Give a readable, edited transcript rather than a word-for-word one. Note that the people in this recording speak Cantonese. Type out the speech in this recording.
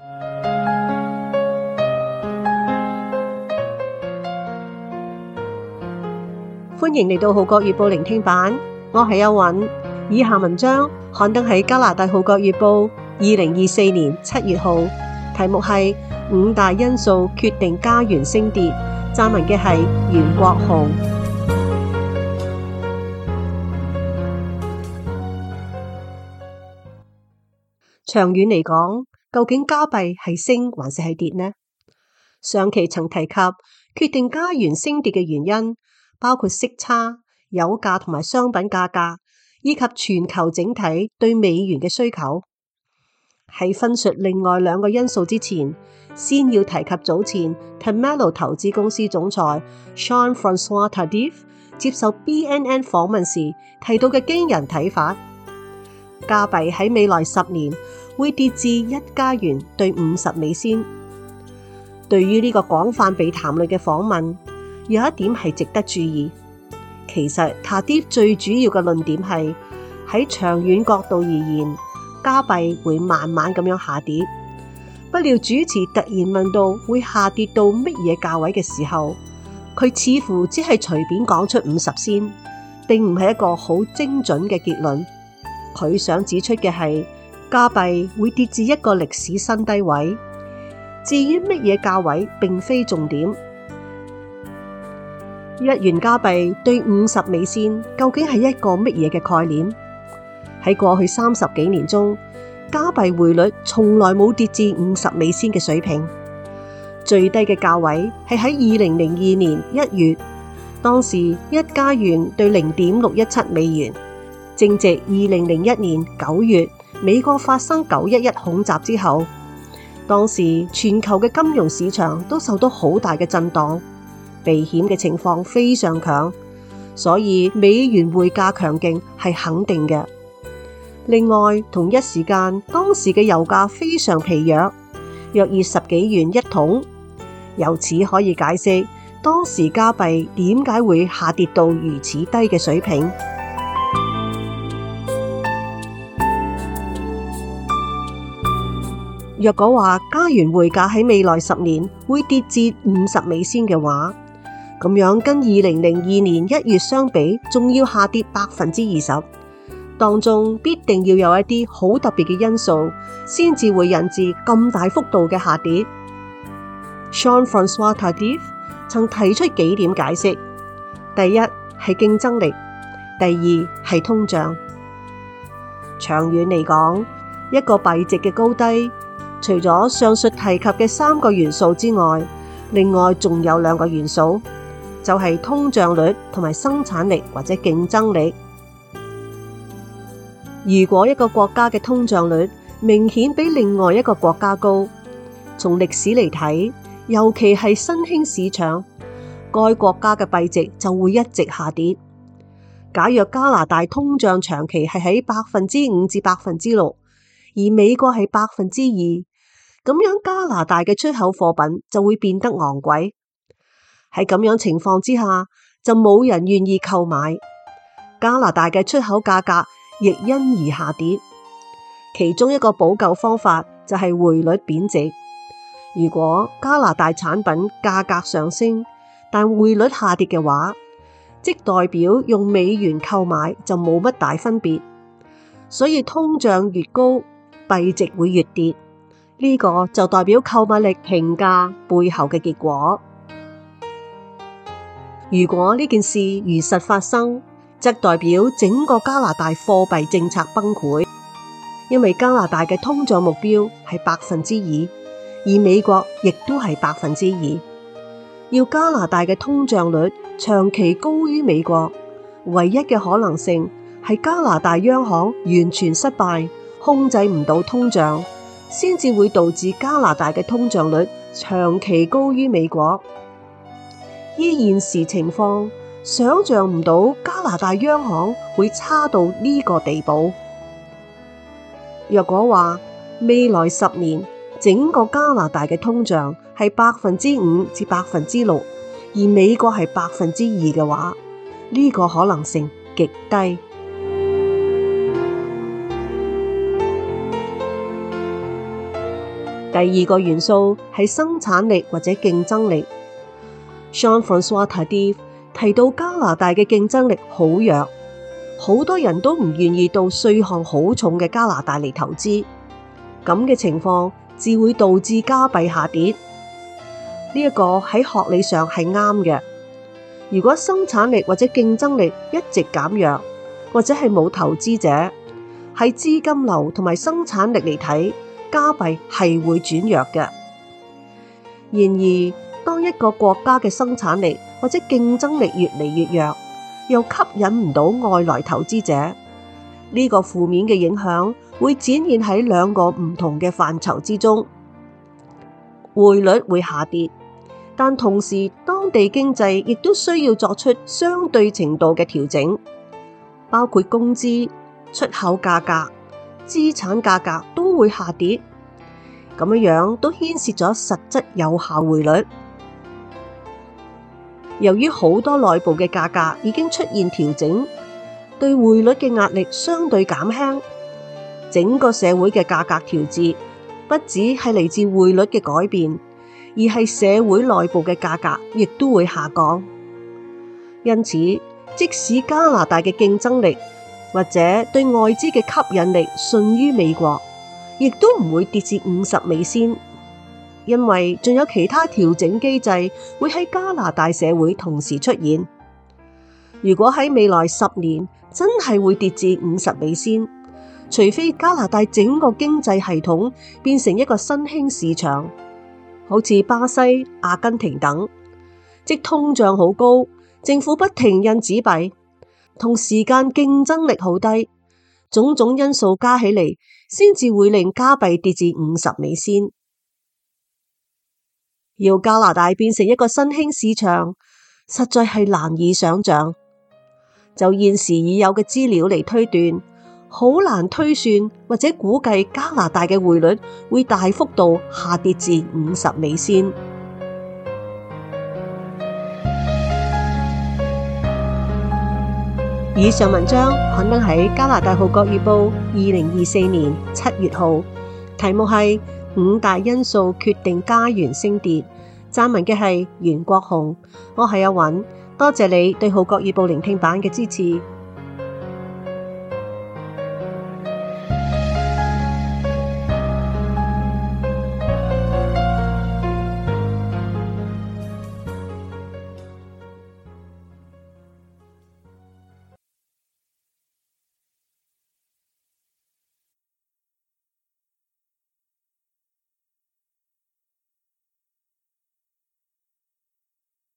歡迎嚟到《號角月報》聆聽版，我係邱韻。以下文章刊登喺加拿大《號角月報》2024年7月號，題目係5大因素決定加元升跌，撰文嘅係袁國豪。長遠嚟講，究竟加幣係升還是係跌呢？上期曾提及決定加元升跌嘅原因，包括息差、油價同埋商品價格，以及全球整體對美元嘅需求。喺分述另外兩個因素之前，先要提及早前 Temelo 投資公司總裁 Jean-François Tardif 接受 BNN 訪問時提到嘅驚人睇法：加幣喺未來10年會跌至1加元兌50美仙。對於呢個廣泛被談論嘅訪問，有一點係值得注意。其實Tardif最主要嘅論點係喺長遠角度而言，加幣會慢慢咁樣下跌。不料主持突然問到會下跌到乜嘢價位嘅時候，佢似乎只係隨便講出50仙，並唔係一個好精準嘅結論。佢想指出嘅係加幣會跌至一個歷史新低位，至於乜嘢價位並非重點。1元加幣兌50美仙究竟係一個乜嘢嘅概念？喺過去30幾年中，加幣匯率從來冇跌至50美仙嘅水平。最低嘅價位係喺2002年1月，當時1加元兌0.617美元，正值2001年9月美國發生911恐襲之後，當時全球嘅金融市場都受到好大嘅震盪。避險嘅情況非常強，所以美元匯價強勁係肯定嘅。另外，同一時間，當時嘅油價非常疲弱，約10幾元一桶。由此可以解釋當時加幣點解會下跌到如此低嘅水平。若果話加元匯價喺未來10年會跌至50美仙嘅話，咁樣跟2002年1月相比，仲要下跌20%，當中必定要有一啲好特別嘅因素，先至會引致咁大幅度嘅下跌。Jean-François Tardif 曾提出幾點解釋：第一係競爭力，第二係通脹。長遠嚟講，一個幣值嘅高低，除咗上述提及嘅3個元素之外，另外仲有2個元素。就係通脹率同埋生產力或者競爭力。如果一個國家嘅通脹率明顯比另外一個國家高，從歷史嚟睇，尤其係新興市場，該國家嘅幣值就會一直下跌。假若加拿大通脹長期係喺5%至6%，而美國係2%，咁樣加拿大嘅出口貨品就會變得昂貴。喺咁樣情況之下，就冇人願意購買，加拿大嘅出口價格亦因而下跌。其中一個補救方法就係匯率貶值。如果加拿大產品價格上升，但匯率下跌嘅話，即代表用美元購買就冇乜大分別。所以通脹越高，幣值會越跌。呢個就代表購買力評價背後嘅結果。如果呢件事如實發生，則代表整個加拿大貨幣政策崩潰，因為加拿大嘅通脹目標係2%，而美國亦都係2%。要加拿大嘅通脹率長期高於美國，唯一嘅可能性係加拿大央行完全失敗，控制唔到通脹，先至會導致加拿大嘅通脹率長期高於美國。依現時情況，想象唔到加拿大央行會差到呢個地步。若果話未來10年整個加拿大嘅通脹係5%至6%，而美國係2%嘅話，呢個可能性極低。 第二個元素係生產力或者競爭力。Jean-François Tardif 提到加拿大嘅競爭力好弱，好多人都唔願意到稅項好重嘅加拿大嚟投資，咁嘅情況只會導致加幣下跌。呢一個喺學理上係啱嘅。如果生產力或者競爭力一直減弱，或者係冇投資者，喺資金流同埋生產力嚟睇，加幣係會轉弱嘅。然而，當一個國家嘅生產力或者競爭力越嚟越弱，又吸引唔到外來投資者，呢個負面嘅影響會展現喺兩個唔同嘅範疇之中。匯率會下跌，但同時當地經濟亦都需要作出相對程度嘅調整，包括工資、出口價格、資產價格都會下跌，咁樣都牽涉咗實質有效匯率。由於好多內部嘅價格已經出現調整，對匯率嘅壓力相對減輕，整個社會嘅價格調節不只係嚟自匯率嘅改變，而係社會內部嘅價格亦都會下降。因此，即使加拿大嘅競爭力或者對外資嘅吸引力遜於美國，亦都唔會跌至50美仙，因為仲有其他調整機制會喺加拿大社會同時出現。如果喺未來10年真係會跌至50美仙，除非加拿大整個經濟系統變成一個新興市場，好似巴西、阿根廷等，即通脹好高，政府不停印紙幣，同時間競爭力好低，種種因素加起嚟，先至會令加幣跌至50美仙。要加拿大變成一個新興市場，實在係難以想象。就現時已有嘅資料嚟推斷，好難推算或者估計加拿大嘅匯率會大幅度下跌至50美仙。以上文章刊登喺加拿大《號角月報》2024年7月號，題目係5大因素決定加元升跌。撰文嘅係袁國雄，我係阿韻，多謝你對《號角月報》聆聽版嘅支持。